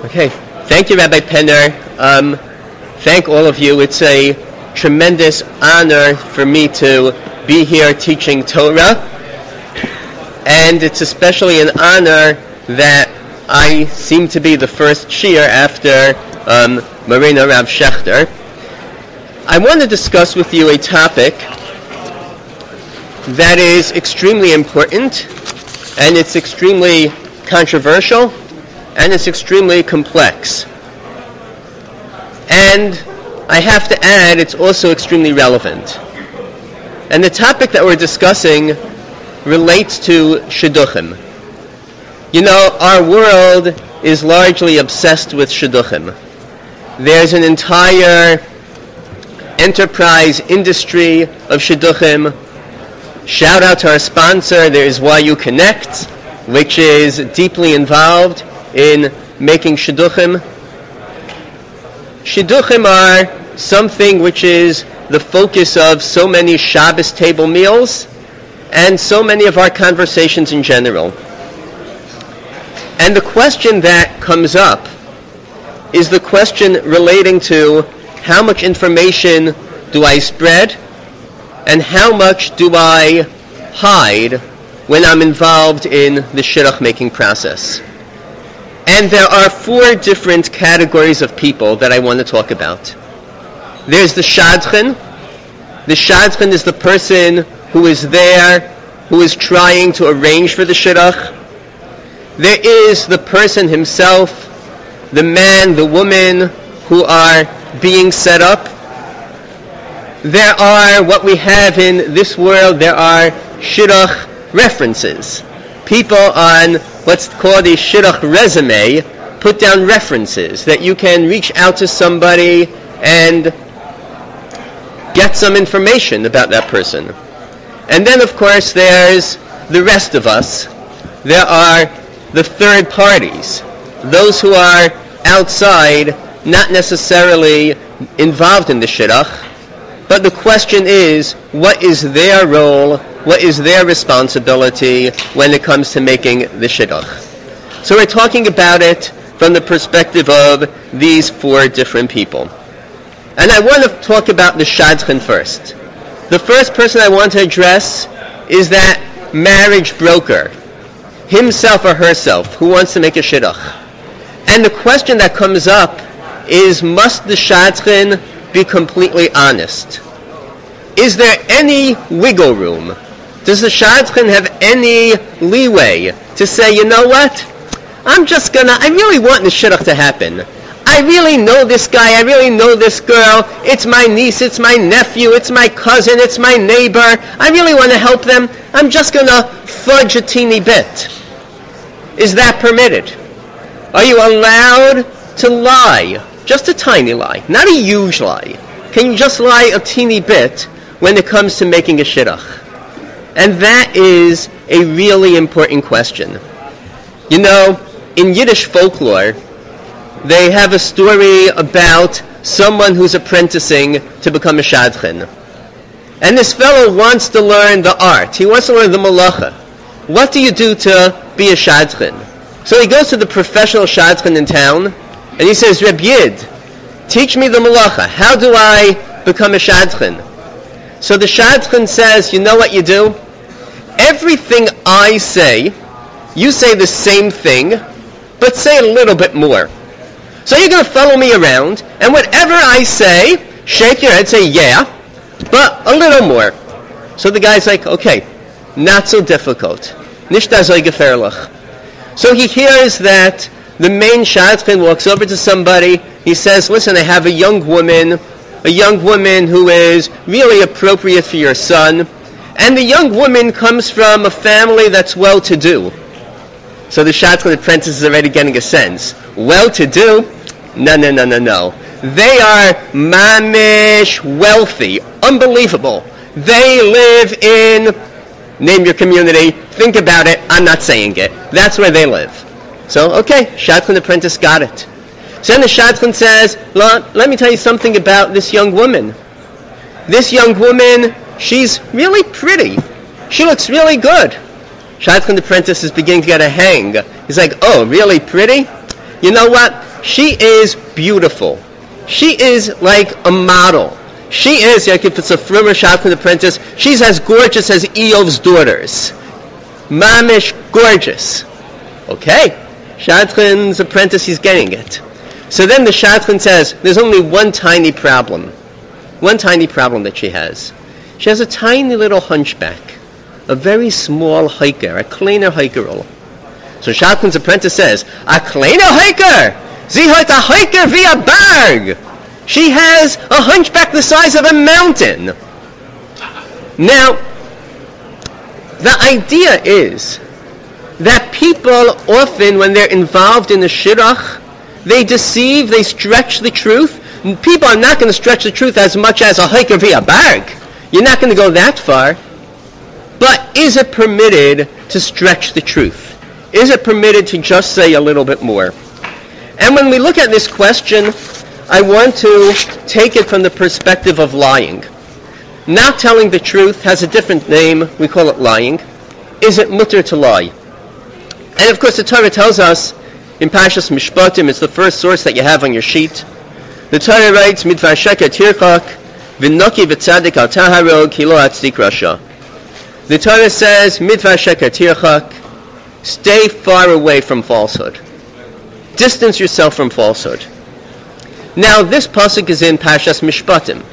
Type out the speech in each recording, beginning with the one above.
Okay, thank you, Rabbi Penner. Thank all of you. It's a tremendous honor for me to be here teaching Torah, and it's especially an honor that I seem to be the first shiur after Marina Rav Shechter. I want to discuss with you a topic that is extremely important, and it's extremely controversial, and it's extremely complex. And I have to add, it's also extremely relevant. And the topic that we're discussing relates to shidduchim. You know, our world is largely obsessed with shidduchim. There's an entire enterprise industry of shidduchim. Shout out to our sponsor, there is YU Connect, which is deeply involved in making shidduchim. Shidduchim are something which is the focus of so many Shabbos table meals and so many of our conversations in general. And the question that comes up is the question relating to how much information do I spread and how much do I hide when I'm involved in the shidduch making process. And there are four different categories of people that I want to talk about. There's the shadchan. The shadchan is the person who is there, who is trying to arrange for the shidduch. There is the person himself, the man, the woman who are being set up. There are, what we have in this world, there are shidduch references. People on what's called a shidduch resume put down references that you can reach out to somebody and get some information about that person. And then, of course, there's the rest of us. There are the third parties, those who are outside, not necessarily involved in the shidduch, but the question is, what is their role, what is their responsibility when it comes to making the shidduch? So we're talking about it from the perspective of these four different people. And I want to talk about the shadchan first. The first person I want to address is that marriage broker, himself or herself, who wants to make a shidduch. And the question that comes up is, must the shadchan be completely honest? Is there any wiggle room? Does the shadchan have any leeway to say, you know what? I really want the shidduch to happen. I really know this guy, I really know this girl. It's my niece, it's my nephew, it's my cousin, it's my neighbor. I really want to help them. I'm just going to fudge a teeny bit. Is that permitted? Are you allowed to lie? Just a tiny lie, not a huge lie. Can you just lie a teeny bit when it comes to making a shidduch? And that is a really important question. You know, in Yiddish folklore, they have a story about someone who's apprenticing to become a shadchan. And this fellow wants to learn the art. He wants to learn the malacha. What do you do to be a shadchan? So he goes to the professional shadchan in town, and he says, Reb Yid, teach me the malacha. How do I become a shadchan? So the shadchan says, you know what you do? Everything I say, you say the same thing, but say a little bit more. So you're going to follow me around, and whatever I say, shake your head, say yeah, but a little more. So the guy's like, okay, not so difficult. Nicht so gefährlich. So he hears that the main shadchan walks over to somebody. He says, listen, I have a young woman who is really appropriate for your son. And the young woman comes from a family that's well-to-do. So the shadchan apprentice is already getting a sense. Well-to-do? No. They are mamish wealthy. Unbelievable. They live in, name your community, think about it, I'm not saying it. That's where they live. So, okay, shadchan apprentice got it. So then the shadchan says, let me tell you something about this young woman. This young woman, she's really pretty. She looks really good. Shadchan apprentice is beginning to get a hang. He's like, oh, really pretty? You know what? She is beautiful. She is like a model. She is, like if it's a Frimer Shadchan's apprentice, she's as gorgeous as Eov's daughters. Mamish gorgeous. Okay, Shadchan's apprentice, he's getting it. So then the Shadchan says, there's only one tiny problem. One tiny problem that she has. She has a tiny little hunchback. A very small hiker, a kleiner hikerol. So Shadchan's apprentice says, a kleiner hiker! Sie hat a hiker wie a berg! She has a hunchback the size of a mountain. Now, the idea is that people often, when they're involved in the shidduch, they deceive, they stretch the truth. People are not going to stretch the truth as much as a hiker via berg. You're not going to go that far. But is it permitted to stretch the truth? Is it permitted to just say a little bit more? And when we look at this question, I want to take it from the perspective of lying. Not telling the truth has a different name. We call it lying. Is it mutter to lie? And of course the Torah tells us in Parshas Mishpatim, it's the first source that you have on your sheet. The Torah writes, Midvar sheker tirchak, v'noki v'tzadik al taharo, ki lo atzik rasha. The Torah says, Midvar sheker tirchak, stay far away from falsehood. Distance yourself from falsehood. Now this pasuk is in Parshas Mishpatim.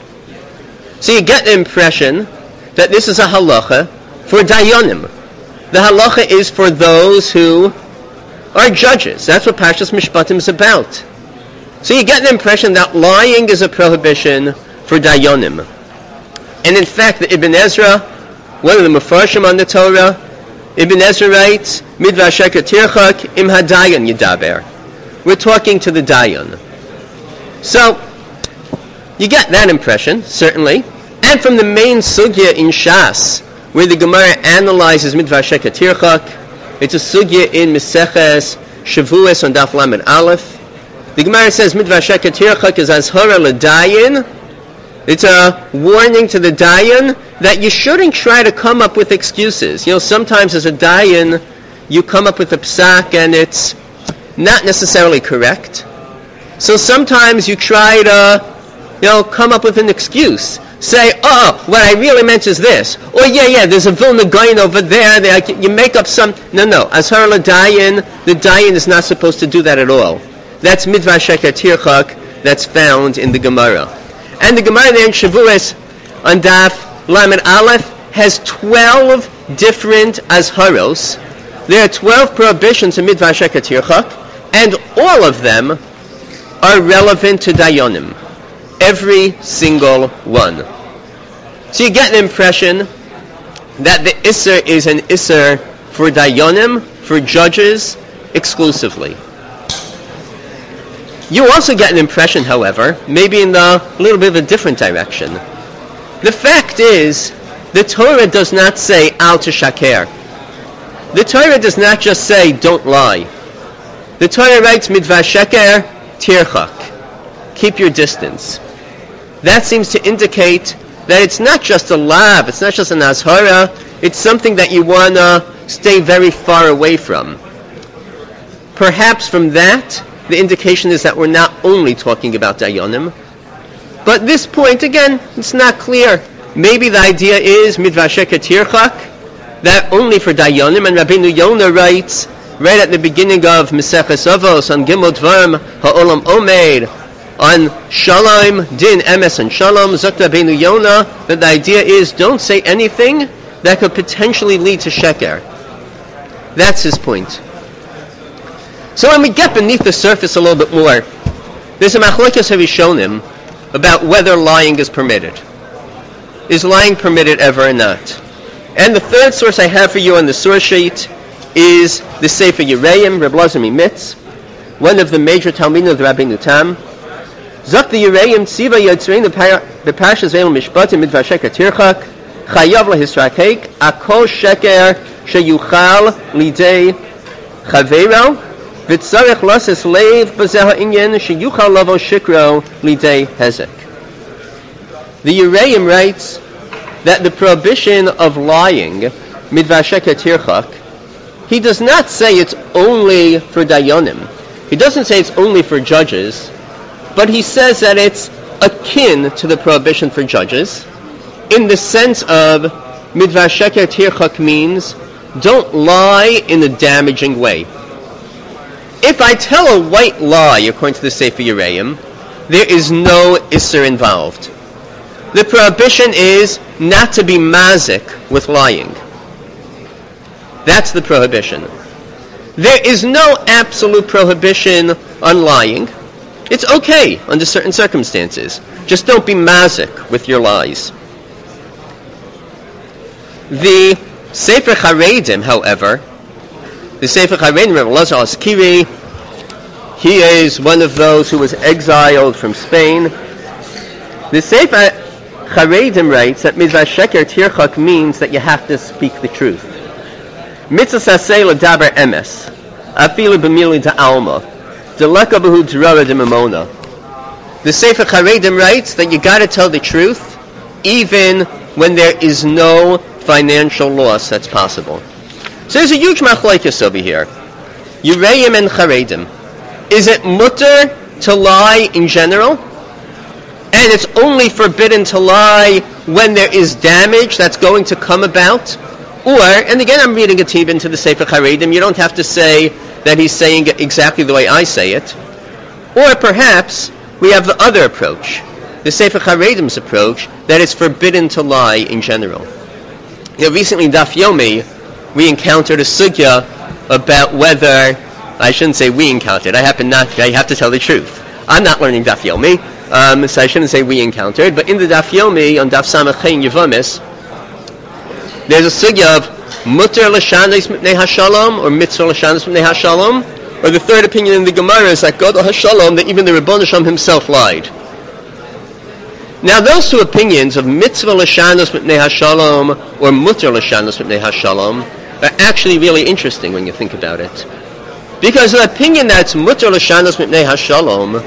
So you get the impression that this is a halacha for dayanim. The halacha is for those who are judges. That's what Parshas Mishpatim is about. So you get the impression that lying is a prohibition for dayanim. And in fact, the Ibn Ezra, one of the Mefarshim on the Torah, Ibn Ezra writes, Midvar sheker tirchak im hadayan yidaber. We're talking to the dayan. So, you get that impression, certainly. And from the main sugya in Shas, where the Gemara analyzes Midvar sheker tirchak, it's a sugya in Meseches Shavuos on Daf Lamed Aleph. The Gemara says Midvar sheker tirchak is azhara l'dayan. It's a warning to the dayan that you shouldn't try to come up with excuses. You know, sometimes as a dayan, you come up with a psak and it's not necessarily correct. So sometimes you try to, come up with an excuse. Say, what I really meant is this. Or, there's a Vilna Gaon over there. You make up some... No. Azhar l'dayan, the dayan is not supposed to do that at all. That's Midvar sheker tirchak that's found in the Gemara. And the Gemara there in Shavuos on Daf Lamed Aleph has 12 different azharos. There are 12 prohibitions in Midvar sheker tirchak, and all of them are relevant to dayanim. Every single one. So you get an impression that the Isser is an Isser for dayanim, for judges, exclusively. You also get an impression, however, maybe in a little bit of a different direction. The fact is, the Torah does not say al teshaker. The Torah does not just say don't lie. The Torah writes midvar sheker tirchak. Keep your distance. That seems to indicate that it's not just a lav, it's not just an azhara, it's something that you want to stay very far away from. Perhaps from that, the indication is that we're not only talking about dayanim, but this point, again, it's not clear. Maybe the idea is midvar sheker tirchak, that only for dayanim, and Rabbeinu Yonah writes, right at the beginning of Meseches Avos, on Gimel Dvarim, Ha'olam Omeid, on Shalom, Din, Emes, and Shalom, Zok Rabbeinu Yonah, that the idea is don't say anything that could potentially lead to sheker. That's his point. So when we get beneath the surface a little bit more, there's a machlokes harishonim about whether lying is permitted. Is lying permitted ever or not? And the third source I have for you on the source sheet is the Sefer Yereim, Reb Lazar Mimitz, one of the major Talmidim of the Rabbeinu Tam. Zok the Yereim Tziva Yotzrein the Parshas Ve'el Mishpatim Midvar sheker tirchak Chayav lehisrakek Akol sheker sheyuchal lidei Chavero v'tzarech lasis leiv b'zeh ha'inyan sheyuchal lavo shikro lidei hezek. The Yereim writes that the prohibition of lying Midvar sheker tirchak, he does not say it's only for dayanim. He doesn't say it's only for judges, but he says that it's akin to the prohibition for judges, in the sense of midvar sheker tirchak means don't lie in a damaging way. If I tell a white lie, according to the Sefer Yereim, there is no isser involved. The prohibition is not to be mazik with lying. That's the prohibition. There is no absolute prohibition on lying. It's okay under certain circumstances. Just don't be mazik with your lies. The Sefer Charedim, however, the Sefer Charedim, Rav Elazar Askiri, he is one of those who was exiled from Spain. The Sefer Charedim writes that Midvar Sheker Tirchak means that you have to speak the truth. Mitzvah saseh l'daber emes, afilu b'mili da'alma, deleka b'hu d'rara d'mamona. The Sefer Charedim writes that you got to tell the truth, even when there is no financial loss that's possible. So there's a huge machlokes over here. Yereim and Charedim. Is it mutter to lie in general? And it's only forbidden to lie when there is damage that's going to come about? Or, and again I'm reading a tib into the Sefer Charedim, you don't have to say that he's saying it exactly the way I say it. Or perhaps we have the other approach, the Sefer Charedim's approach, that it's forbidden to lie in general. Recently in Daf Yomi, we encountered a sugya about whether, I shouldn't say we encountered, I have to tell the truth. I'm not learning Daf Yomi, so I shouldn't say we encountered, but in the Daf Yomi, on Daf Samach Chen Yevamis, there's a sugya of mutter l'shanos mipnei hashalom, or mitzvah l'shanos mipnei hashalom, or the third opinion in the Gemara is that God hashalom, that even the Rebbeinu Shalom himself lied. Now those two opinions of mitzvah l'shanos mipnei hashalom or mutter l'shanos mipnei hashalom are actually really interesting when you think about it. Because the opinion that's mutter l'shanos mipnei hashalom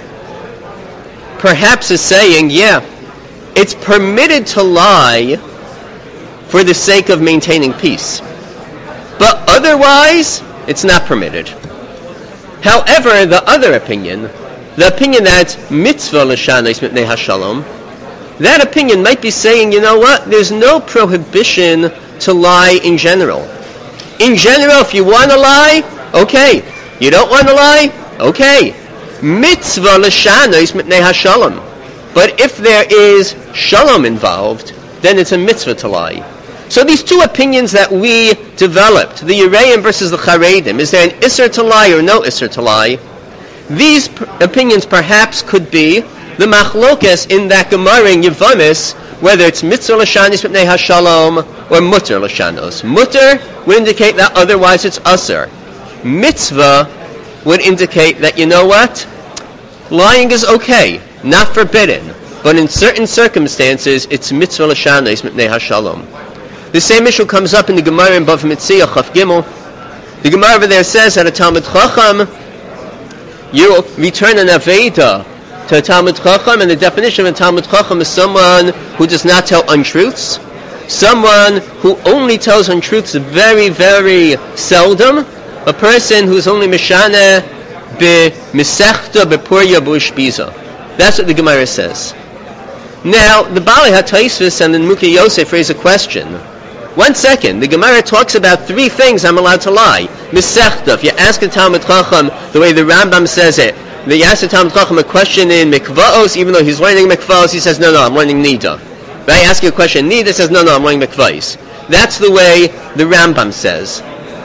perhaps is saying, yeah, it's permitted to lie for the sake of maintaining peace. But otherwise, it's not permitted. However, the other opinion, the opinion that's mitzvah l'shanos mipnei hashalom, that opinion might be saying, you know what, there's no prohibition to lie in general. In general, if you want to lie, okay. You don't want to lie, okay. Mitzvah l'shanos mipnei hashalom. But if there is shalom involved, then it's a mitzvah to lie. So these two opinions that we developed, the Yereim versus the Charedim, is there an isser to lie or no isser to lie? These opinions perhaps could be the machlokes in that Gemara in Yevamis, whether it's mitzvah l'shanos mipnei hashalom or mutter l'shanos. Mutter would indicate that otherwise it's usser. Mitzvah would indicate that, you know what, lying is okay, not forbidden, but in certain circumstances it's mitzvah l'shanos mipnei hashalom. The same issue comes up in the Gemara in Bav Metzia Chaf Gimel. The Gemara over there says that a Talmud Chacham, you return an Aveda to a Talmud Chacham, and the definition of a Talmud Chacham is someone who does not tell untruths, someone who only tells untruths very, very seldom, a person who's only Mishana be-misechta be-purya be-ushbiza. That's what the Gemara says. Now, the Baalei HaTosfos and the Nimukei Yosef raise a question. 1 second, the Gemara talks about 3 things I'm allowed to lie. Misechta, if you ask a Talmud Chacham the way the Rambam says it, you ask the Talmud Chacham a question in Mikvaos, even though he's learning Mikvaos, he says, no, I'm learning Nida. If I ask you a question in Nida, he says, no, I'm learning Mikvaos. That's the way the Rambam says.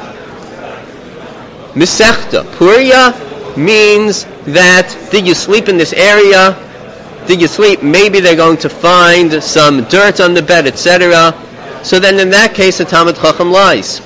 Misechta, Purya, means that, did you sleep in this area? Did you sleep? Maybe they're going to find some dirt on the bed, etc. So then in that case, the Talmud Chacham lies.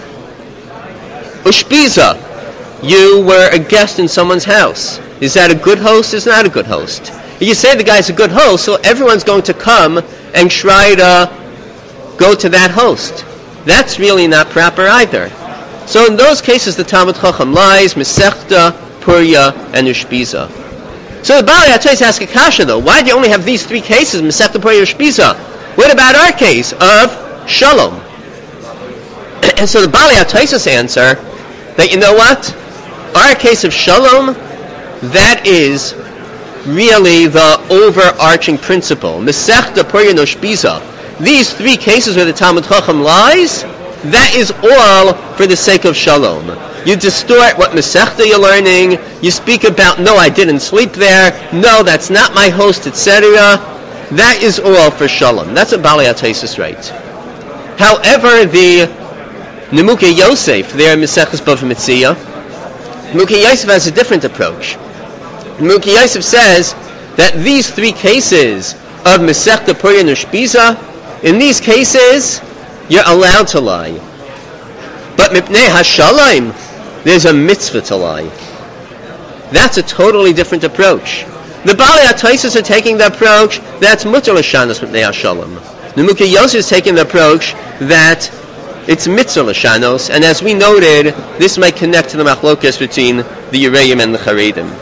Ushbiza, you were a guest in someone's house. Is that a good host? Is not a good host. If you say the guy's a good host, so everyone's going to come and try to go to that host. That's really not proper either. So in those cases, the Talmud Chacham lies, Mesechta, Purya, and Ushbiza. So the Baalei HaTosfos asks a kasha though, why do you only have these 3 cases, Mesechta, Purya, Ushbiza? What about our case of Shalom? And so the Baalei HaTosfos answer that, you know what? Our case of shalom, that is really the overarching principle. Mesechta Purya Noshbiza. These three cases where the Talmud Chacham lies, that is all for the sake of shalom. You distort what Masechta you're learning. You speak about, no, I didn't sleep there. No, that's not my host, etc. That is all for shalom. That's what Bali HaTaisus writes. However, the Nimukei Yosef, there in Maseches Bava Metzia, Nimukei Yosef has a different approach. Nimukei Yosef says that these three cases of Masechta Purya Nushbiza, in these cases, you're allowed to lie. But Mipnei HaShalom, there's a mitzvah to lie. That's a totally different approach. The Bali HaTaisus are taking the approach that's mutar l'shanos Mipnei HaShalom. The Nimukei Yosef is taking the approach that it's mitzvah l'shanos, and as we noted, this might connect to the machlokas between the Yereim and the Charedim.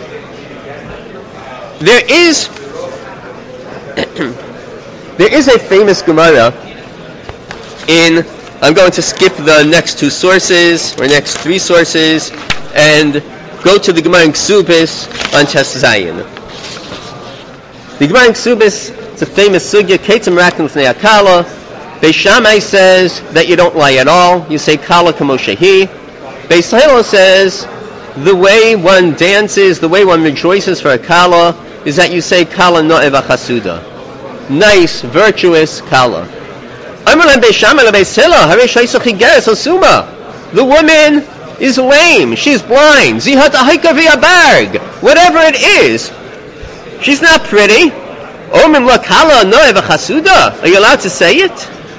There is a famous Gemara I'm going to skip the next two sources, or next three sources, and go to the Gemara in Ksubis on Ches Zayin. The Gemara in Ksubis, it's a famous sugya, Ketzim Rakim L'fnei HaKala. Beis Shammai says that you don't lie at all. You say Kala Kamo Shehi. Beis Hillel says the way one dances, the way one rejoices for a Kala, is that you say Kala No'ev HaChasuda. Nice, virtuous Kala. The woman is lame, she's blind, whatever it is, she's not pretty. Are you allowed to say it?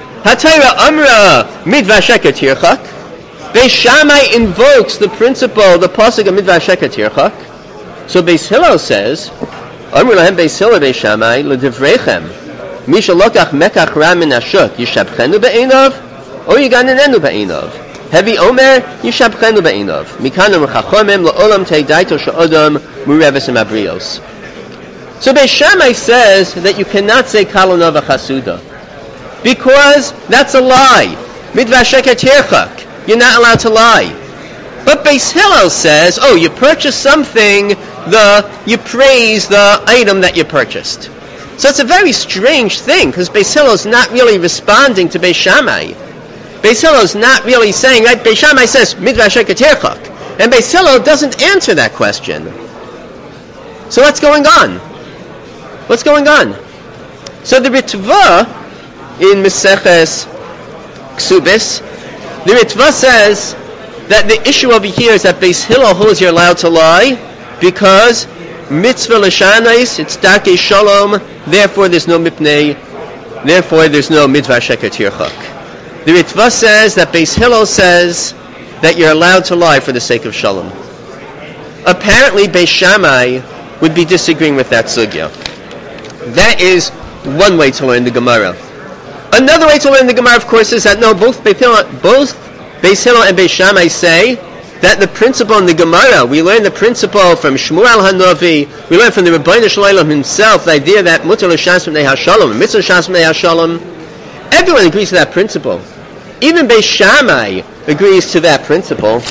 Beis Shammai invokes the principle, the pasuk of Midvar Sheker Tirchak. So Beis Hillel says, Beis Hillel Beis Shammai l'divrechem. Misha lokach mekach ram min ashuk yishabchenu be'enov or yiganenenu be'enov. Heavy omer yishabchenu be'enov. Mikanam chachomim la'olam teidaito she'odam murevesim abrios. So Beis Shammai says that you cannot say kalonov chasuda because that's a lie. Midvar sheker tirchak. You're not allowed to lie. But Beis Hillel says, you purchased something, you praise the item that you purchased. So it's a very strange thing, because Beis Hillel is not really responding to Beis Shammai. Beis Hillel is not really saying, right? Beis Shammai says, Midvar Sheker Tirchak. And Beis Hillel doesn't answer that question. So what's going on? What's going on? So the Ritva in Maseches Ksubis, the Ritva says that the issue over here is that Beis Hillel holds you're allowed to lie because mitzvah l'shanais, it's darkei shalom, therefore there's no mipnei, therefore there's no midvar sheker tirchak. The Ritva says that Beis Hillel says that you're allowed to lie for the sake of shalom. Apparently Beis Shammai would be disagreeing with that sugya. That is one way to learn the Gemara. Another way to learn the Gemara, of course, is that both Beis Hillel and Beis Shammai say that the principle in the Gemara, we learn the principle from Shmuel Hanavi, we learn from the Rebbeinu Shalom himself, the idea that mutar l'shas mipnei hashalom, mitzvah l'shas mipnei hashalom. Everyone agrees to that principle. Even Beis Shammai agrees to that principle.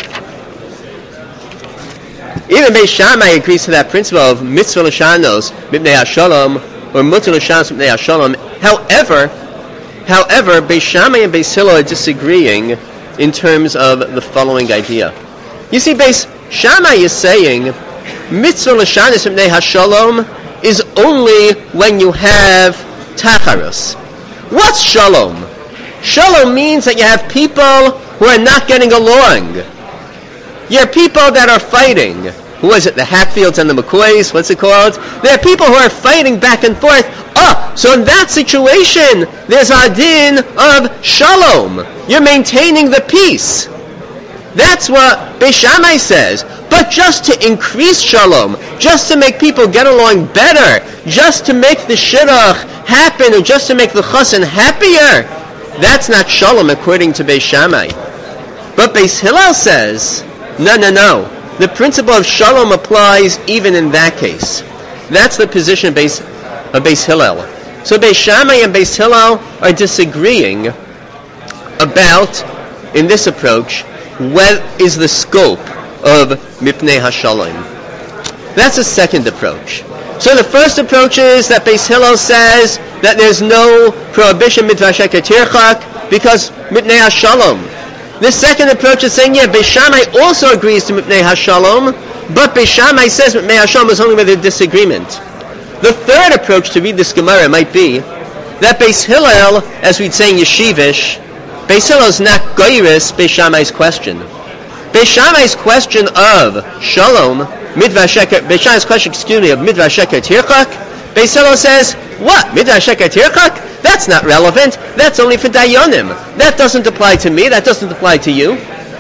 Even Beis Shammai agrees to that principle of mitzvah l'shanos mipnei hashalom or mutar l'shas mipnei hashalom. However, Beis Shammai and Beis Hillel are disagreeing in terms of the following idea. You see, Beis Shammai is saying mitzvah l'shanos mipnei hashalom is only when you have tacharus. What's shalom? Shalom means that you have people who are not getting along. You have people that are fighting. Who is it? The Hatfields and the McCoys? What's it called? There are people who are fighting back and forth. So in that situation, there's a din of shalom. You're maintaining the peace. That's what Beis Shammai says. But just to increase shalom, just to make people get along better, just to make the shidduch happen, or just to make the chassan happier, that's not shalom according to Beis Shammai. But Beis Hillel says, no. The principle of shalom applies even in that case. That's the position of Beis Hillel. So Beis Shammai and Beis Hillel are disagreeing about, in this approach, what is the scope of Mipnei HaShalom. That's the second approach. So the first approach is that Beis Hillel says that there's no prohibition Midvar Sheker Tirchak because Mipnei HaShalom. The second approach is saying, Beis Shammai also agrees to Mipnei HaShalom, but Beis Shammai says Mipnei HaShalom is only with a disagreement. The third approach to read this Gemara might be that Beis Hillel, as we'd say in Yeshivish, Beis Hillel is not goyris Beis Shammai's question. Beis Shammai's question of Shalom, Midvar Sheker, Beis Shammai's question, of Midvar Sheker Tirchak, Beis Hillel says, what? Midvar Sheker Tirchak? That's not relevant. That's only for Dayanim. That doesn't apply to me. That doesn't apply to you.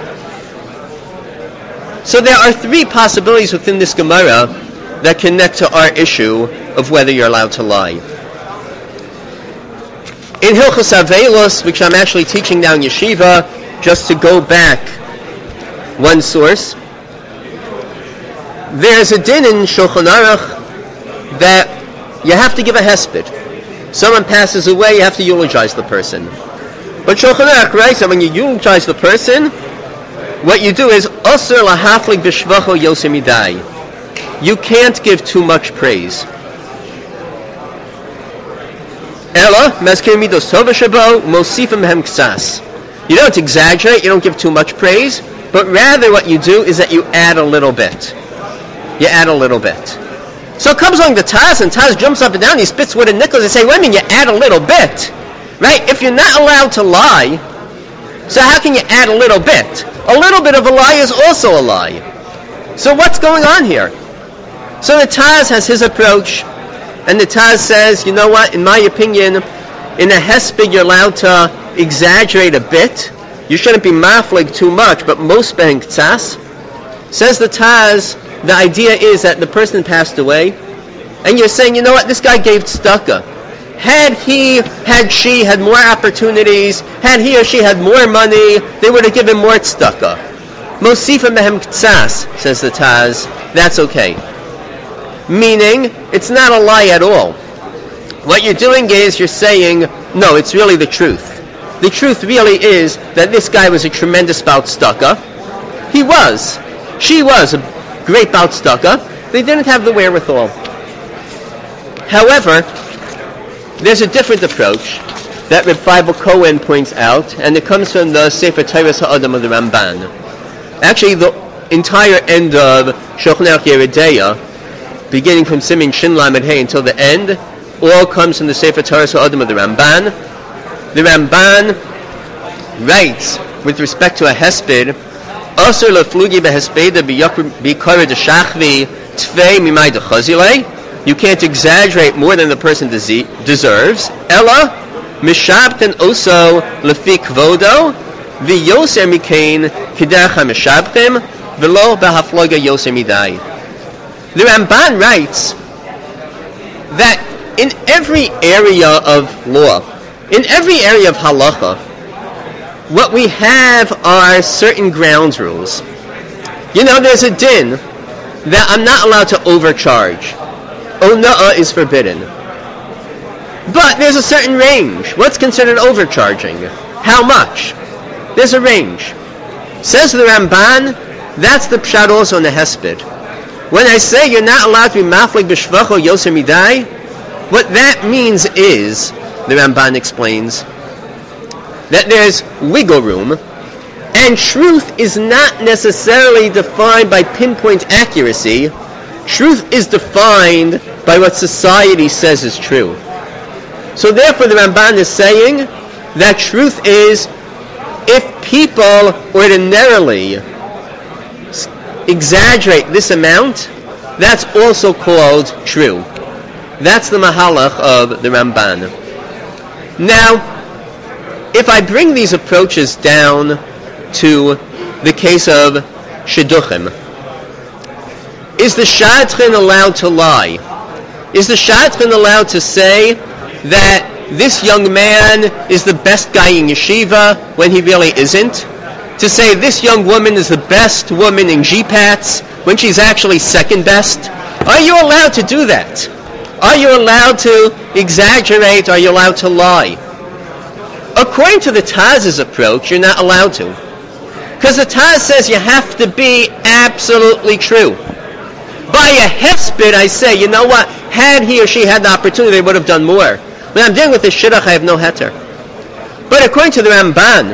So there are three possibilities within this Gemara that connect to our issue of whether you're allowed to lie. In Hilchos Avelos, which I'm actually teaching now in Yeshiva, just to go back one source, there's a din in Shulchan Aruch that you have to give a hesped. Someone passes away, you have to eulogize the person. But Shulchan Aruch writes that when you eulogize the person, what you do is Osir lahaflik b'shvacho yosem midai. You can't give too much praise. Ela mezkir midos tova shabo mosifim hem ksas. You don't exaggerate, you don't give too much praise, but rather what you do is that you add a little bit. You add a little bit. So it comes along the Taz, and Taz jumps up and down, he spits wooden nickels, and say, wait a minute, you add a little bit. Right? If you're not allowed to lie, so how can you add a little bit? A little bit of a lie is also a lie. So what's going on here? So the Taz has his approach, and the Taz says, you know what, in my opinion, in a hesped you're allowed to exaggerate a bit. You shouldn't be maflig too much, but most ben ktsas. Says the Taz, the idea is that the person passed away, and you're saying, you know what, this guy gave tzedakah. Had she had more opportunities, had he or she had more money, they would have given more tzedakah. Mosifim mehem ktsas, says the Taz, that's okay. Meaning, it's not a lie at all. What you're doing is you're saying, no, it's really the truth. The truth really is that this guy was a tremendous baal tzedakah. He was. She was a great baal tzedakah. They didn't have the wherewithal. However, there's a different approach that Reb Feivel Cohen points out, and it comes from the Sefer Teiras HaAdam of the Ramban. Actually, the entire end of Shulchan Aruch Yoreh De'ah, beginning from Simin Shin Lamed Hey until the end, all comes from the Sefer Teiras HaAdam of the Ramban. The Ramban writes, with respect to a hesped, Asur leflugi behespeda b'yikara d'shachvi tvei mimai d'chazilei. You can't exaggerate more than the person deserves. Ella mishabten oso lefi kvodo v'yoser mikain k'derech ha'mishabtem v'lo b'hafloga yoser midai. The Ramban writes that in every area of law, in every area of halacha, what we have are certain grounds rules. You know, there's a din that I'm not allowed to overcharge. Ona'ah is forbidden. But there's a certain range. What's considered overcharging? How much? There's a range. Says the Ramban, that's the pshat also in the hesped. When I say you're not allowed to be maflig b'shvacho yoser midai, what that means is, the Ramban explains, that there's wiggle room, and truth is not necessarily defined by pinpoint accuracy. Truth is defined by what society says is true. So therefore the Ramban is saying that truth is, if people ordinarily exaggerate this amount, that's also called true. That's the mahalach of the Ramban. Now, if I bring these approaches down to the case of shidduchim, is the shadchan allowed to lie? Is the shadchan allowed to say that this young man is the best guy in yeshiva when he really isn't? To say this young woman is the best woman in GPATS when she's actually second best? Are you allowed to do that? Are you allowed to exaggerate? Are you allowed to lie? According to the Taz's approach, you're not allowed to. Because the Taz says you have to be absolutely true. By a hesped, I say, you know what? Had he or she had the opportunity, they would have done more. When I'm dealing with the shidduch, I have no heter. But according to the Ramban,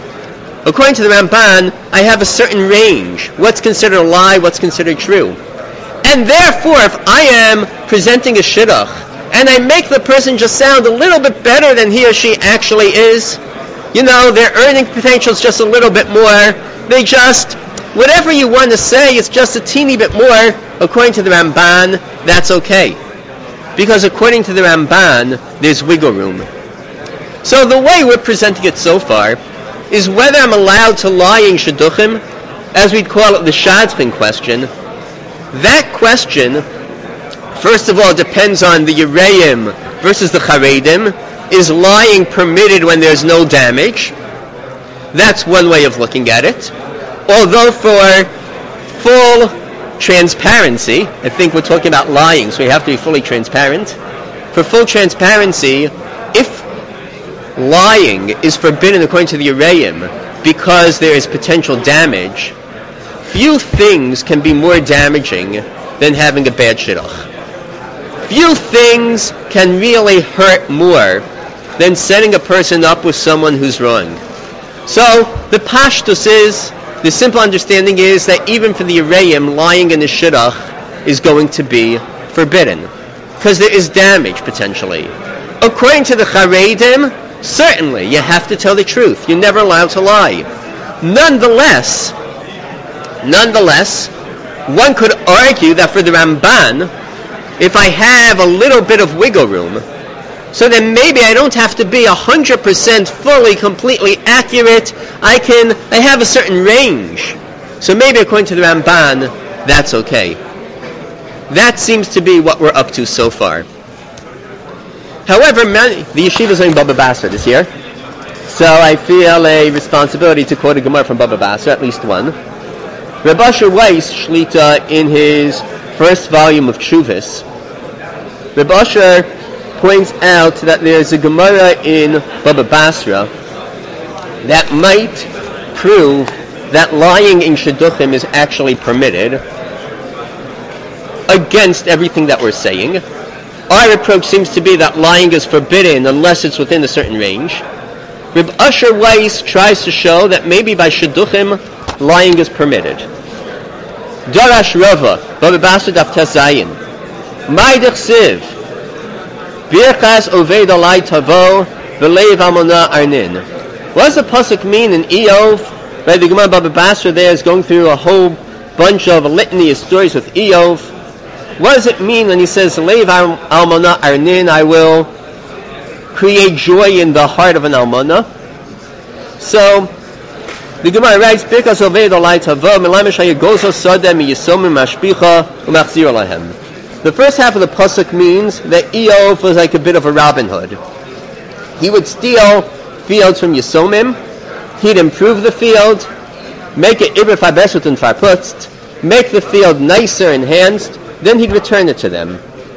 I have a certain range. What's considered a lie, what's considered true. And therefore, if I am presenting a shidduch, and I make the person just sound a little bit better than he or she actually is, their earning potential is just a little bit more, whatever you want to say, it's just a teeny bit more, according to the Ramban, that's okay. Because according to the Ramban, there's wiggle room. So the way we're presenting it so far is whether I'm allowed to lie in shidduchim, as we'd call it the shadchan question. That question, first of all, depends on the Yereim versus the Charedim. Is lying permitted when there's no damage? That's one way of looking at it. Although for full transparency, I think we're talking about lying, so we have to be fully transparent. For full transparency, if lying is forbidden according to the Yereim because there is potential damage, few things can be more damaging than having a bad shidduch. Few things can really hurt more than setting a person up with someone who's wrong. So the pashtus is, the simple understanding is that even for the Yereim, lying in the shidduch is going to be forbidden because there is damage potentially. According to the Charedim, certainly you have to tell the truth. You're never allowed to lie. Nonetheless, one could argue that for the Ramban, if I have a little bit of wiggle room, so then maybe I don't have to be 100% fully, completely accurate. I have a certain range. So maybe according to the Ramban, that's okay. That seems to be what we're up to so far. However, the yeshiva is doing Baba Basra this year, so I feel a responsibility to quote a Gemara from Baba Basra, at least one. Reb Asher Weiss Shlita, in his first volume of Tshuvos, Reb Asher points out that there's a Gemara in Baba Basra that might prove that lying in shidduchim is actually permitted against everything that we're saying. Our approach seems to be that lying is forbidden unless it's within a certain range. Reb Asher Weiss tries to show that maybe by shidduchim lying is permitted. Darash Rava, Baba Basra Daf Tes Zayin, Maidich Siv, Birchas Oved Alai Tavo, V'leiv Almona Arnin. What does the pasuk mean in Eov? Right, the Gemara Baba Basra there is going through a whole bunch of a litany of stories with Eov. What does it mean when he says, V'leiv Almona Arnin, I will create joy in the heart of an almana? So, the Gemara writes, Birchas Oved Alai Tavo, Melai Meshaya Gozo Sodem, Yisomim Mashpicha, Umachzir Alahem. The first half of the pasuk means that Eov was like a bit of a Robin Hood. He would steal fields from Yisomim, he'd improve the field, make it Ibr Farbesut and Farputzt, make the field nicer, enhanced, then he'd return it to them.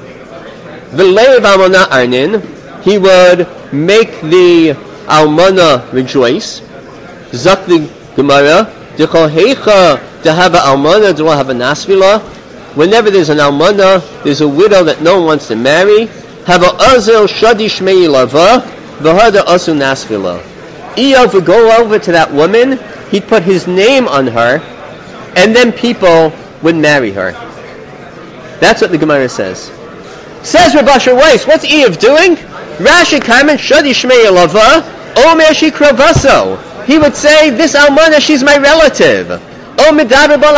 V'leiv Almona Arnin, he would make the Almana rejoice. Zak the Gemara, D'chol heicha dehava Almana d'lo hava nasvila. Whenever there's an almana, there's a widow that no one wants to marry. Hava azil shadi shmei lava, v'hada asu nasvila. Eov would go over to that woman, he'd put his name on her, and then people would marry her. That's what the Gemara says. Says Reb Asher Weiss, what's Eov doing? Rashi Karmen shadi shmei lava, omer shi kravaso. He would say, this almana, she's my relative. He'd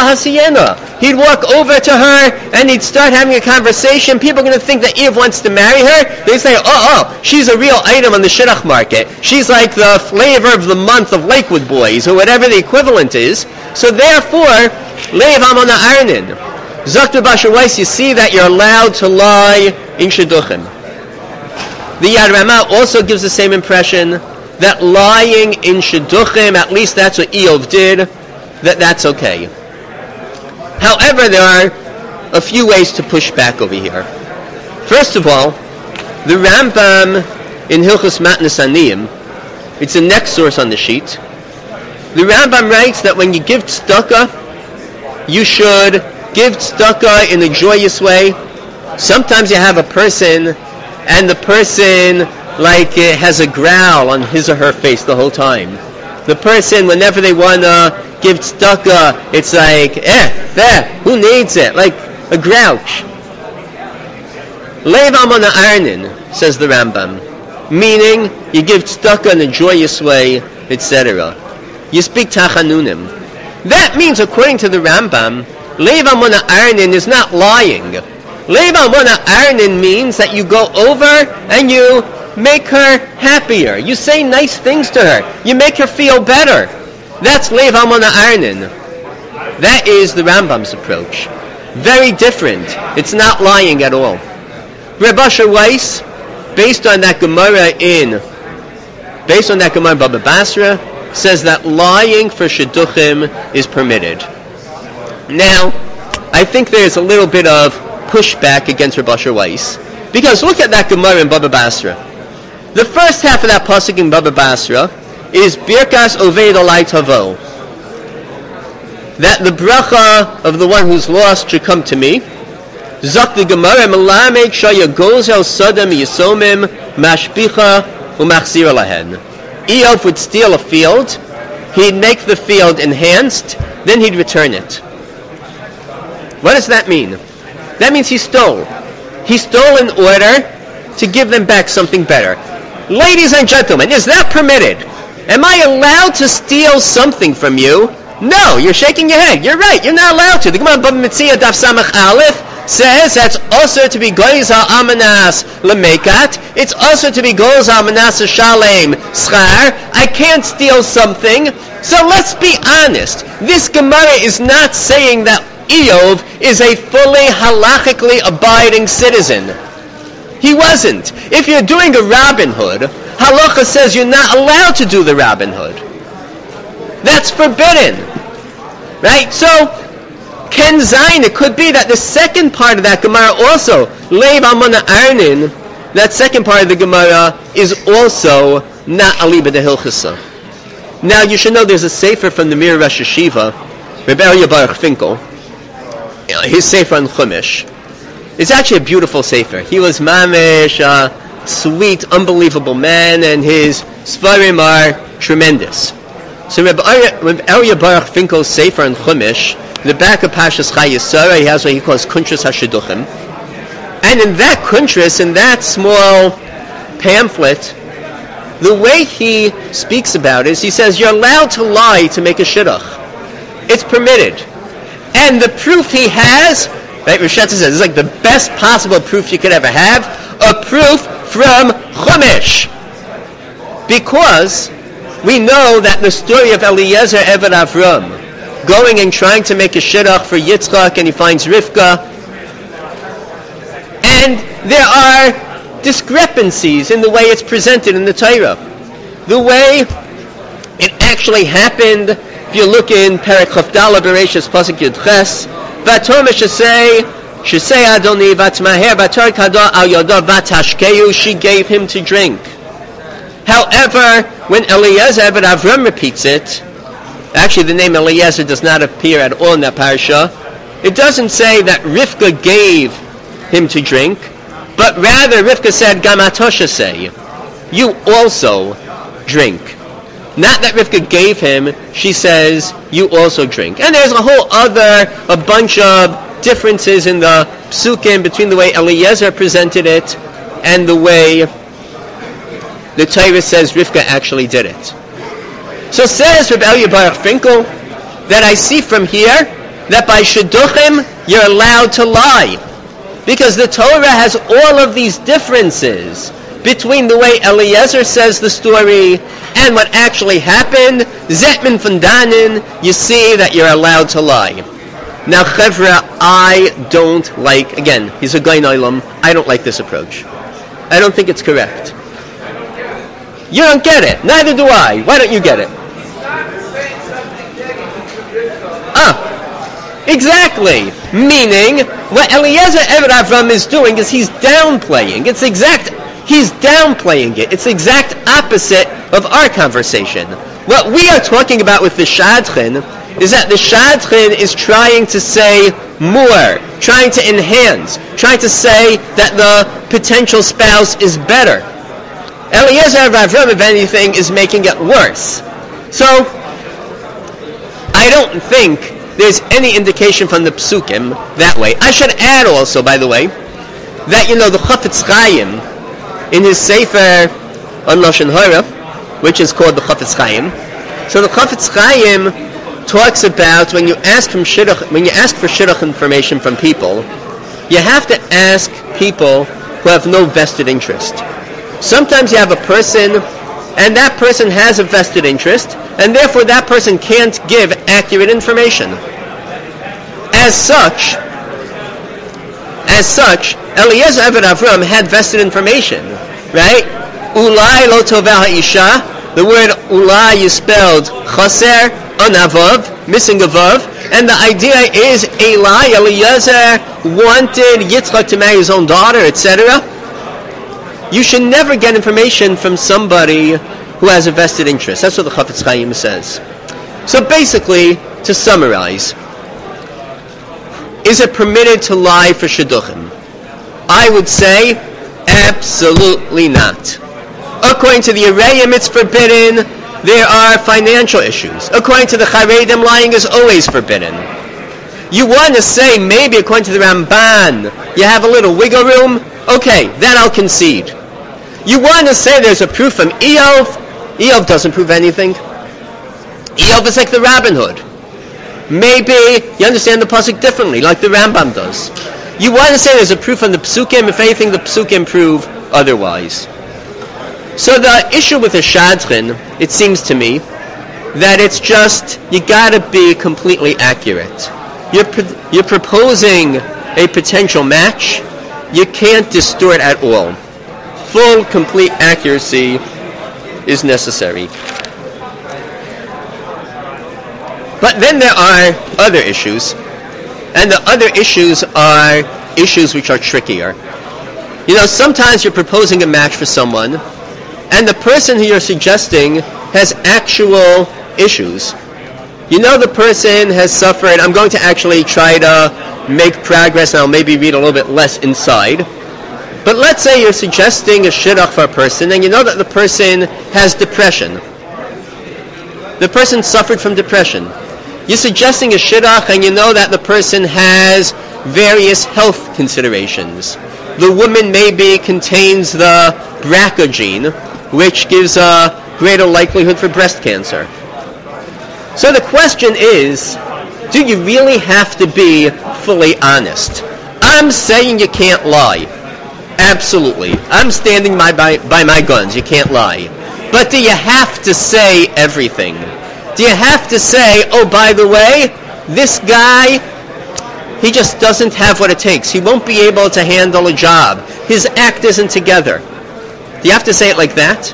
walk over to her and he'd start having a conversation. People are going to think that Eov wants to marry her. They say, oh, she's a real item on the shidduch market. She's like the flavor of the month of Lakewood Boys, or whatever the equivalent is. So therefore, Leiv Almona Arnin. Zakta Basher Weiss, you see that you're allowed to lie in shidduchim. The Yad Ramah also gives the same impression that lying in shidduchim, at least that's what Eov did, that's okay. However, there are a few ways to push back over here. First of all, the Rambam in Hilchos Matnas Aniyim, it's the next source on the sheet. The The Rambam writes that when you give tzedakah, you should give tzedakah in a joyous way. Sometimes you have a person, and the person has a growl on his or her face the whole time. The person, whenever they want to give tzedakah, it's like, who needs it? Like a grouch. Leiv Amona Arnin, says the Rambam, meaning you give tzedakah in a joyous way, etc. You speak tachanunim. That means, according to the Rambam, Leiv Amona Arnin is not lying. Leiv Amona Arnin means that you go over and you make her happier. You say nice things to her. You make her feel better. That's Leiv Amona Arnin. That is the Rambam's approach. Very different. It's not lying at all. Reb Asher Weiss, based on that Gemara Baba Basra, says that lying for shidduchim is permitted. Now, I think there's a little bit of pushback against Reb Asher Weiss, because look at that Gemara in Baba Basra. The first half of that pasuk in Baba Basra is Birkas Oved Olai Tavo, that the bracha of the one who's lost should come to me. Zok the Gemara Melamed Shaya Gozel Sodom Yisomim Mashbicha Umachzira Lahen. Eov would steal a field, he'd make the field enhanced, then he'd return it. What does that mean? That means he stole. He stole in order to give them back something better. Ladies and gentlemen, is that permitted? Am I allowed to steal something from you? No, you're shaking your head. You're right, you're not allowed to. The Gemara Bava Metzia Daf Samach Aleph says that's also to be goyza amanas lemekat. It's also to be goyza amanas shalem schar. I can't steal something. So let's be honest. This Gemara is not saying that Eov is a fully halachically abiding citizen. He wasn't. If you're doing a Robin Hood, halacha says you're not allowed to do the Robin Hood. That's forbidden. Right? So Ken Zayin, it could be that the second part of that Gemara also, Leiv Amona Arnin, that second part of the Gemara is also not Aliba de Hilchasa. Now you should know there's a sefer from the Mir Rosh Hashiva, Reb Elia Baruch Finkel, his sefer on Chumash. It's actually a beautiful sefer. He was mamish, sweet, unbelievable man, and his svarim are tremendous. So Reb Elia Baruch Finkel's sefer on Chumash, the back of Pashas Chayei Sarah, he has what he calls Kuntras HaShidduchim. And in that Kuntras, in that small pamphlet, the way he speaks about it is he says, you're allowed to lie to make a shidduch. It's permitted. And the proof he has, right, Rishetza says, it's like the best possible proof you could ever have, a proof from Chumash. Because we know that the story of Eliezer Eved Avram, going and trying to make a shidduch for Yitzchak, and he finds Rivka. And there are discrepancies in the way it's presented in the Torah. The way it actually happened, if you look in Perek Chavdala Bereshis Pasuk Yud Ches, Vatorah Shesei Adoni Vatmaher Vator Kado Al Yodo Vatashkeu, she gave him to drink. However, when Eliezer Eved Avram repeats it, actually, the name Eliezer does not appear at all in that parasha. It doesn't say that Rivka gave him to drink, but rather Rivka said, Gam atosha say, you also drink. Not that Rivka gave him, she says, you also drink. And there's a bunch of differences in the psukim between the way Eliezer presented it and the way the Torah says Rivka actually did it. So says Reb Elia Baruch Finkel that I see from here that by shidduchim you're allowed to lie, because the Torah has all of these differences between the way Eliezer says the story and what actually happened. Zetman von Danin, you see that you're allowed to lie. Now, Chevra, I don't like, again, he's a Gaon Olam, I don't like this approach. I don't think it's correct. You don't get it. Neither do I. Why don't you get it? Exactly. Meaning, what Eliezer Eved Avram is doing is he's downplaying. He's downplaying it. It's the exact opposite of our conversation. What we are talking about with the shadchan is that the shadchan is trying to say more, trying to enhance, trying to say that the potential spouse is better. Eliezer of Avram, if anything, is making it worse. So, I don't think there's any indication from the psukim that way. I should add also, by the way, that, the Chafetz Chaim, in his Sefer on Lashon Hara, which is called the Chafetz Chaim, so the Chafetz Chaim talks about when you ask for shidduch information from people, you have to ask people who have no vested interest. Sometimes you have a person, and that person has a vested interest, and therefore that person can't give accurate information. As such, Eliezer Eved Avram had vested information, right? Ulai lo tovah ha'isha. The word ulai is spelled chaser, anavav, missing a vav, and the idea is Eliezer wanted Yitzchak to marry his own daughter, etc. You should never get information from somebody who has a vested interest. That's what the Chafetz Chaim says. So basically, to summarize, is it permitted to lie for shidduchim? I would say, absolutely not. According to the Areim, it's forbidden. There are financial issues. According to the Charedim, lying is always forbidden. You want to say, maybe according to the Ramban, you have a little wiggle room? Okay, that I'll concede. You want to say there's a proof from Eov? Eov doesn't prove anything. Eov is like the Robin Hood. Maybe you understand the pasuk differently, like the Rambam does. You want to say there's a proof from the Psukim? If anything, the Psukim prove otherwise. So the issue with a shadchan, it seems to me, that it's just, you gotta be completely accurate. You're proposing a potential match, you can't distort at all. Full, complete accuracy is necessary. But then there are other issues, and the other issues are issues which are trickier. Sometimes you're proposing a match for someone, and the person who you're suggesting has actual issues. The person has suffered. I'm going to actually try to make progress, and I'll maybe read a little bit less inside. But let's say you're suggesting a shidduch for a person, and you know that the person has depression. The person suffered from depression. You're suggesting a shidduch, and you know that the person has various health considerations. The woman maybe contains the BRCA gene, which gives a greater likelihood for breast cancer. So the question is, do you really have to be fully honest? I'm saying you can't lie. Absolutely. I'm standing by my guns. You can't lie. But do you have to say everything? Do you have to say, oh, by the way, this guy, he just doesn't have what it takes. He won't be able to handle a job. His act isn't together. Do you have to say it like that?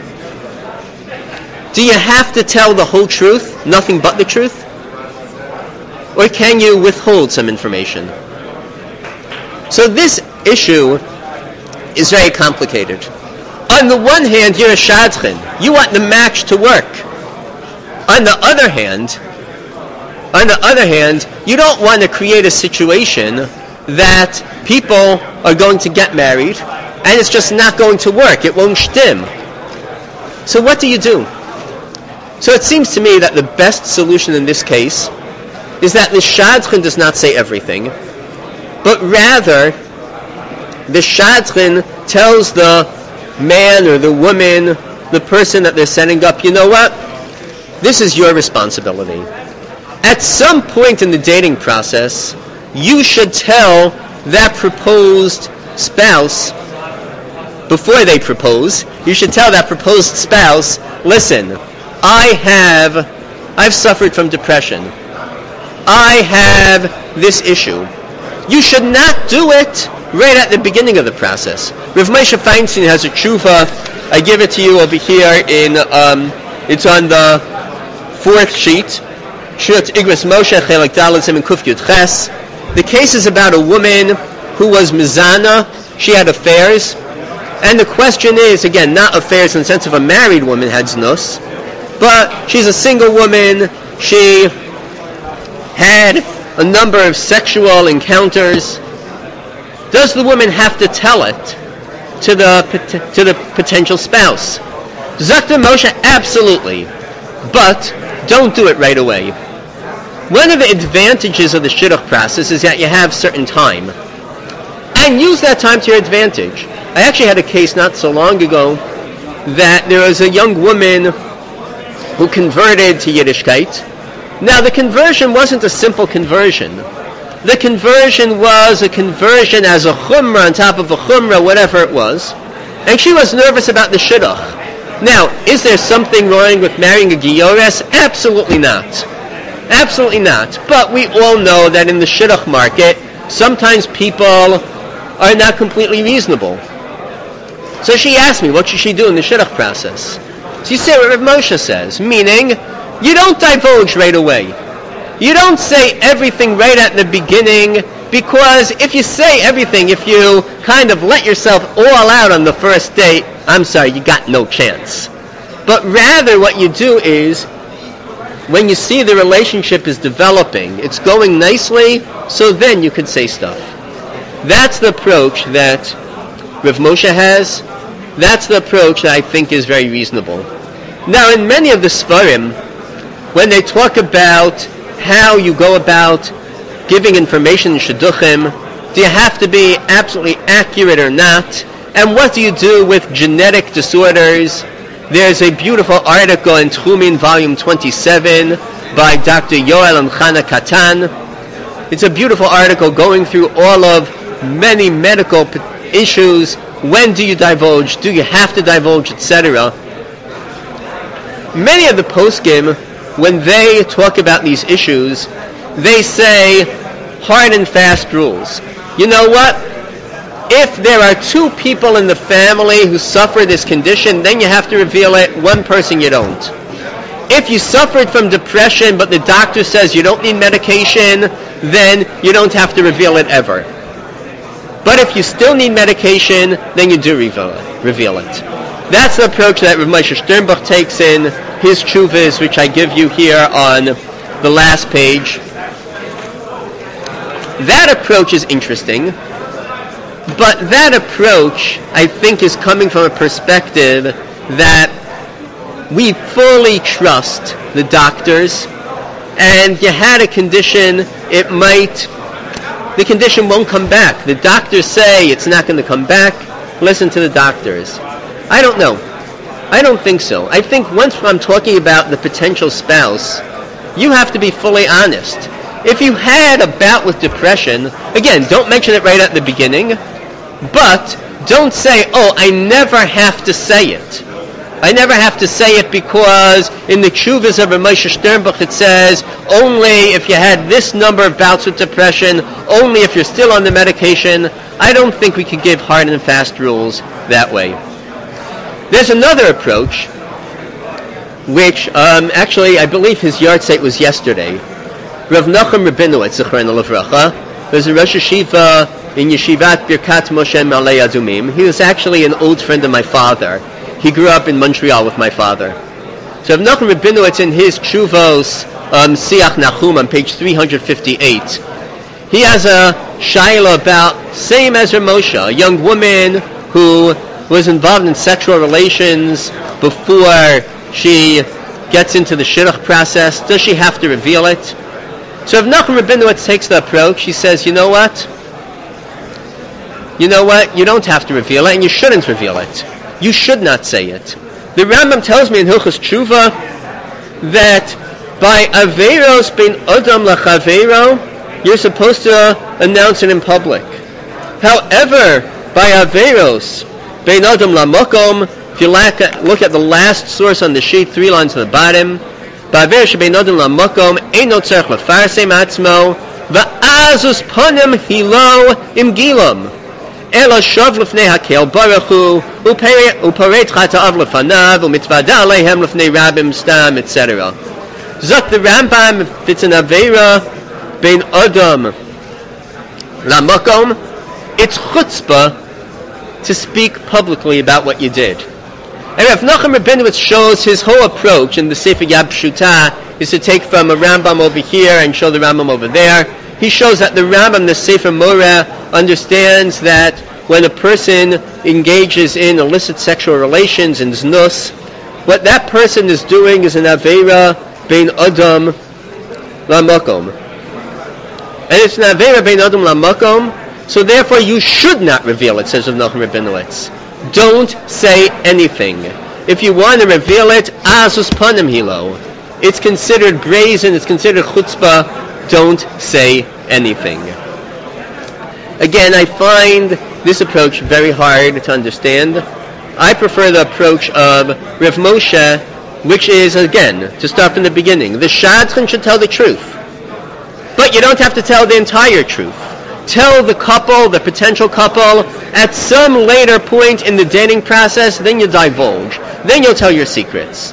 Do you have to tell the whole truth, nothing but the truth? Or can you withhold some information? So this issue is very complicated. On the one hand, you're a shadchan. You want the match to work. On the other hand, you don't want to create a situation that people are going to get married and it's just not going to work. It won't shtim. So what do? So it seems to me that the best solution in this case is that the shadchan does not say everything, but rather the shadchan tells the man or the woman, the person that they're setting up, you know what? This is your responsibility. At some point in the dating process, you should tell that proposed spouse, before they propose, you should tell that proposed spouse, listen, I've suffered from depression. I have this issue. You should not do it right at the beginning of the process. Rav Moshe Feinstein has a tshuva. I give it to you over here it's on the fourth sheet. Shut Igros Moshe Chelek Dalet Siman Kuf Yud Ches. The case is about a woman who was mizana. She had affairs. And the question is, again, not affairs in the sense of a married woman had znus, but she's a single woman. She had a number of sexual encounters. Does the woman have to tell it to the potential spouse? Zakta Moshe, absolutely, but don't do it right away. One of the advantages of the shidduch process is that you have certain time, and use that time to your advantage. I actually had a case not so long ago that there was a young woman who converted to Yiddishkeit. Now, the conversion wasn't a simple conversion. The conversion was a conversion as a chumrah on top of a chumrah, whatever it was. And she was nervous about the shidduch. Now, is there something wrong with marrying a Giores? Absolutely not. Absolutely not. But we all know that in the shidduch market, sometimes people are not completely reasonable. So she asked me, what should she do in the shidduch process? She said what Rav Moshe says, meaning, you don't divulge right away. You don't say everything right at the beginning, because if you say everything, if you kind of let yourself all out on the first date, I'm sorry, you got no chance. But rather what you do is, when you see the relationship is developing, it's going nicely, so then you could say stuff. That's the approach that Rav Moshe has. That's the approach that I think is very reasonable. Now, in many of the Sfarim, when they talk about how you go about giving information in Shidduchim, do you have to be absolutely accurate or not? And what do you do with genetic disorders? There's a beautiful article in Tchumin, volume 27, by Dr. Yoel and Chana Katan. It's a beautiful article going through all of many medical issues. When do you divulge? Do you have to divulge, etc.? Many of the poskim, when they talk about these issues, they say hard and fast rules. You know what? If there are two people in the family who suffer this condition, then you have to reveal it. One person you don't. If you suffered from depression, but the doctor says you don't need medication, then you don't have to reveal it ever. But if you still need medication, then you do reveal it. That's the approach that Rav Moshe Sternbuch takes in his tshuvas, which I give you here on the last page. That approach is interesting, but that approach, I think, is coming from a perspective that we fully trust the doctors, and you had a condition, the condition won't come back. The doctors say it's not going to come back. Listen to the doctors. I don't know. I don't think so. I think once I'm talking about the potential spouse, you have to be fully honest. If you had a bout with depression, again, don't mention it right at the beginning, but don't say, oh, I never have to say it. I never have to say it because in the tshuvas of Rav Moshe Sternbuch it says, only if you had this number of bouts with depression, only if you're still on the medication. I don't think we could give hard and fast rules that way. There's another approach, which actually I believe his yahrzeit was yesterday. Rav Nachum Rabinowitz, Zechrona Livracha, there's a Rosh Yeshiva in Yeshivat Birkat Moshe Malei Adumim. He was actually an old friend of my father. He grew up in Montreal with my father. So Rav Nachum Rabinowitz in his Tshuvos Siach Nachum on page 358, he has a shaila about, same as Rav Moshe, a young woman who was involved in sexual relations before she gets into the shidduch process. Does she have to reveal it? So Rav Nachum Rabinowitz takes the approach. He says, you know what? You don't have to reveal it, and you shouldn't reveal it. You should not say it. The Rambam tells me in Hilchos Tshuva that by Averos bein Adam Lachavero, you're supposed to announce it in public. However, by Averos bein Adam Lamokom, if you look at the last source on the sheet, 3 lines on the bottom, Ba'averos bein Adam Lamokom, Eino tzarich lefarsem atzmo, va'azus ponim hilo im gilam. Ela shav lefnei hakel baruchu uparet chata'av lefanav umitvada aleihem lefnei rabim stam, etc. Zot the Rambam, if it's an avera bein adam lamakom, it's chutzpah to speak publicly about what you did. And Rav Nachum Rabinowitz shows his whole approach in the Sefer Yad Pshuta is to take from a Rambam over here and show the Rambam over there. He shows that the Rambam, the Sefer Moreh, understands that when a person engages in illicit sexual relations, in znus, what that person is doing is an Aveira Bein Adam Lamakom. And it's an Aveira Bein Adam Lamakom, so therefore you should not reveal it, says Rav Nachum Rabinowitz. Don't say anything. If you want to reveal it, azus panim hilo. It's considered brazen, it's considered chutzpah. Don't say anything. Again, I find this approach very hard to understand. I prefer the approach of Rav Moshe, which is, again, to start from the beginning. The shadchan should tell the truth. But you don't have to tell the entire truth. Tell the couple, the potential couple, at some later point in the dating process, then you divulge. Then you'll tell your secrets.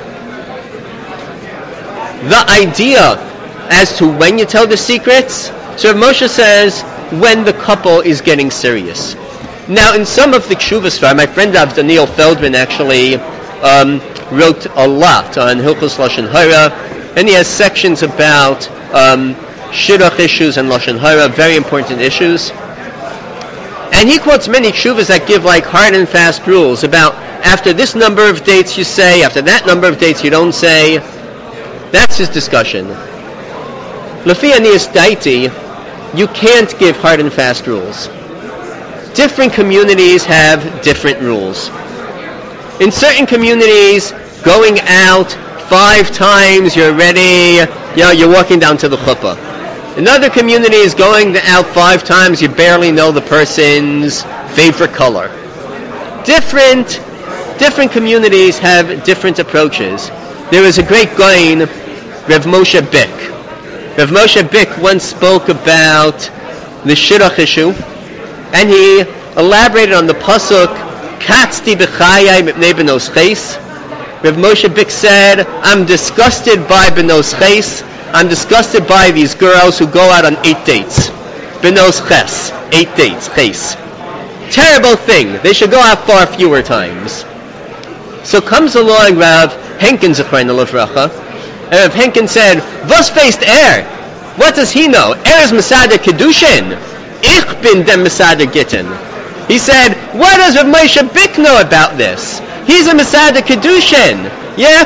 The idea as to when you tell the secrets, so Rav Moshe says, when the couple is getting serious. Now, in some of the Kshuvas, my friend Rav Daniel Feldman actually wrote a lot on Hilchos Lashon Hara, and he has sections about shidduch issues and Lashon Hara, very important issues. And he quotes many Kshuvas that give like hard and fast rules about after this number of dates you say, after that number of dates you don't say. That's his discussion. Lefi Anias Daiti, you can't give hard and fast rules. Different communities have different rules. In certain communities, going out 5 times, you're ready, you're walking down to the chuppah. In other communities, going out 5 times, you barely know the person's favorite color. Different communities have different approaches. There was a great Gaon, Rav Moshe Bick. Rav Moshe Bick once spoke about the shidduch issue, and he elaborated on the pasuk, Katzti b'chayai mipnei benos ches. Rav Moshe Bick said, I'm disgusted by benos ches. I'm disgusted by these girls who go out on 8 dates. Benos ches, 8 dates, ches. Terrible thing. They should go out far fewer times. So comes along Rav Henkin Zechreinu Livracha, and Rav Henkin said, Was faced What does he know? Is Masada Kedushin. Ich bin dem Masada Gittin. He said, what does Rav Moshe Bick know about this? He's a Masada Kedushin. Yeah?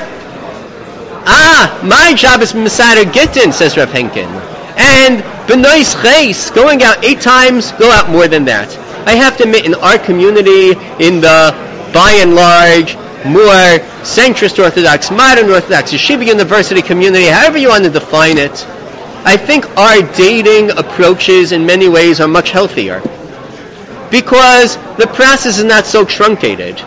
My job is Masada Gittin, says Rav Henkin. And Benois Ches, going out 8 times, go out more than that. I have to admit, in our community, in the, by and large, more centrist Orthodox, modern Orthodox, Yeshiva University community, however you want to define it, I think our dating approaches in many ways are much healthier. Because the process is not so truncated.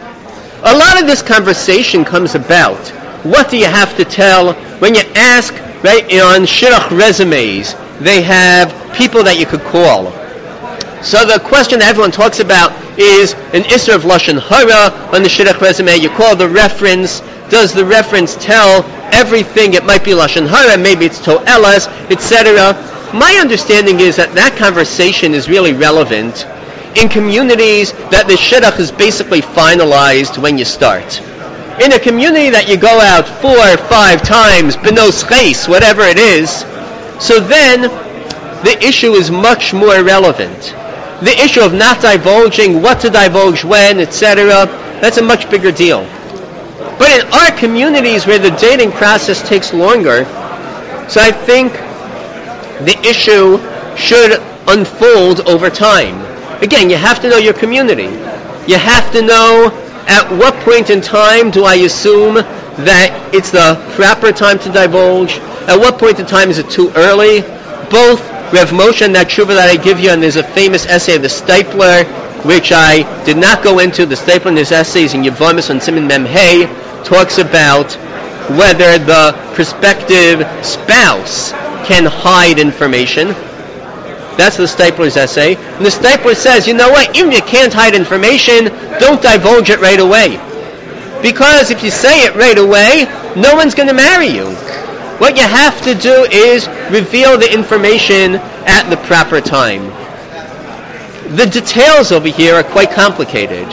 A lot of this conversation comes about, what do you have to tell when you ask, right, on shidduch resumes, they have people that you could call. So the question that everyone talks about is an Isser of Lashon Hara on the shidduch resume. You call the reference. Does the reference tell everything? It might be Lashon Hara, maybe it's To'elas, etc. My understanding is that conversation is really relevant in communities that the shidduch is basically finalized when you start. In a community that you go out 4 or 5 times, benos ches, whatever it is, so then the issue is much more relevant. The issue of not divulging, what to divulge when, etc., that's a much bigger deal. But in our communities where the dating process takes longer, so I think the issue should unfold over time. Again, you have to know your community. You have to know at what point in time do I assume that it's the proper time to divulge? At what point in time is it too early? Both Rav Moshe and that tshuva that I give you, and there's a famous essay of the Stipler, which I did not go into. The Stipler in his essays in Yevamis on Siman Mem Hey talks about whether the prospective spouse can hide information. That's the Stipler's essay. And the Stipler says, you know what, even if you can't hide information, don't divulge it right away. Because if you say it right away, no one's going to marry you. What you have to do is reveal the information at the proper time. The details over here are quite complicated.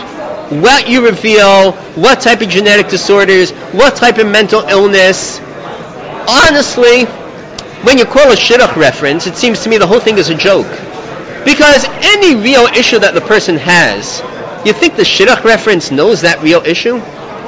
what you reveal, what type of genetic disorders, what type of mental illness. Honestly, when you call a shidduch reference, it seems to me the whole thing is a joke. Because any real issue that the person has, you think the shidduch reference knows that real issue?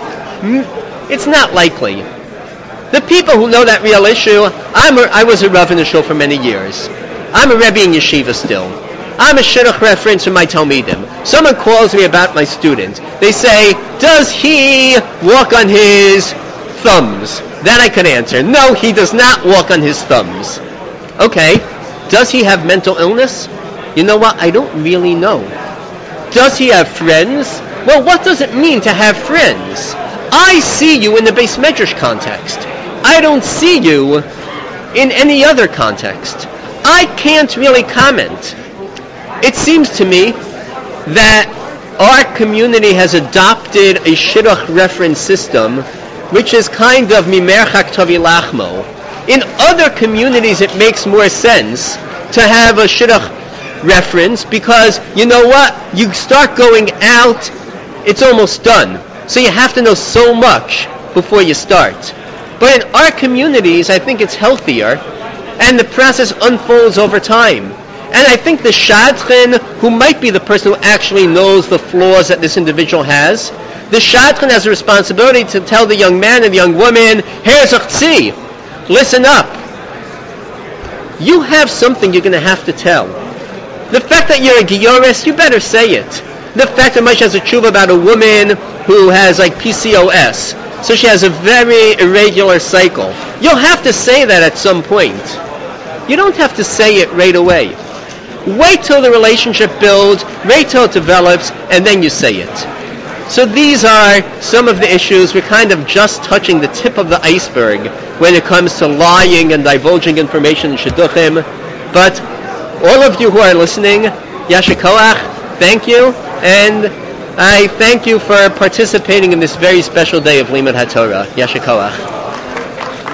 It's not likely. The people who know that real issue, I was a Rav in the shul for many years. I'm a Rebbe in yeshiva still. I'm a shidduch reference in my Talmidim. Someone calls me about my student. They say, does he walk on his thumbs? That I can answer. No, he does not walk on his thumbs. Okay. Does he have mental illness? You know what? I don't really know. Does he have friends? Well, what does it mean to have friends? I see you in the Beis Medrash context. I don't see you in any other context. I can't really comment. It seems to me that our community has adopted a shidduch reference system which is kind of mimerchak tavi lachmo. In other communities it makes more sense to have a shidduch reference because, you know what, you start going out, it's almost done. So you have to know so much before you start. But in our communities, I think it's healthier, and the process unfolds over time. And I think the shadchan, who might be the person who actually knows the flaws that this individual has, the shadchan has a responsibility to tell the young man and the young woman, here's a chtzi, listen up. You have something you're going to have to tell. The fact that you're a Gioris, you better say it. The fact that Moshe has a tshuva about a woman who has like PCOS, so she has a very irregular cycle. You'll have to say that at some point. You don't have to say it right away. Wait till the relationship builds, wait till it develops, and then you say it. So these are some of the issues. We're kind of just touching the tip of the iceberg when it comes to lying and divulging information in shidduchim. But all of you who are listening, Yasher Koach, thank you, and I thank you for participating in this very special day of Limud HaTorah. Yasher Koach.